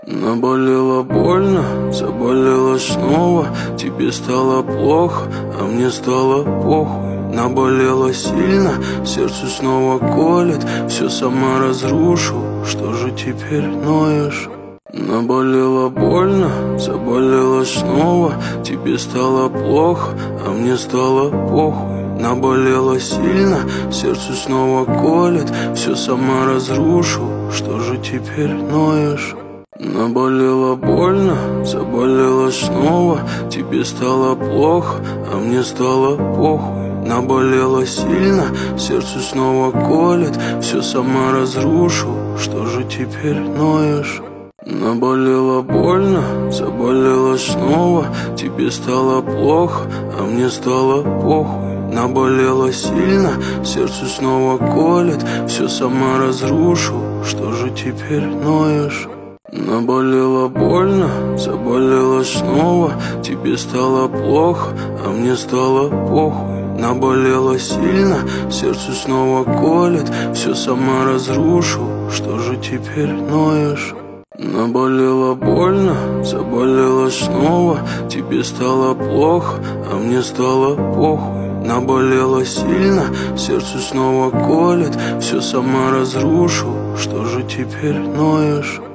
Наболело больно, заболело снова. Тебе стало плохо, а мне стало похуй. Наболело сильно, сердцу снова колет. Все сама разрушил, что же теперь ноешь? Наболело больно, заболело снова. Тебе стало плохо, а мне стало похуй. Наболело сильно, сердцу снова колет. Все сама разрушил, что же теперь ноешь? Наболело больно, заболело снова. Тебе стало плохо, а мне стало похуй. Наболело сильно, сердцу снова колет. Все сама разрушил, что же теперь ноешь? Наболело больно, заболело снова. Тебе стало плохо, а мне стало похуй. Наболело сильно, сердцу снова колет. Все сама разрушил, что же теперь ноешь? Наболело больно, заболело снова. Тебе стало плохо, а мне стало похуй. Наболело сильно, сердцу снова колет. Все сама разрушил, что же теперь ноешь? Наболело больно, заболело снова. Тебе стало плохо, а мне стало похуй. Наболело сильно, сердцу снова колет. Все сама разрушил, что же теперь ноешь?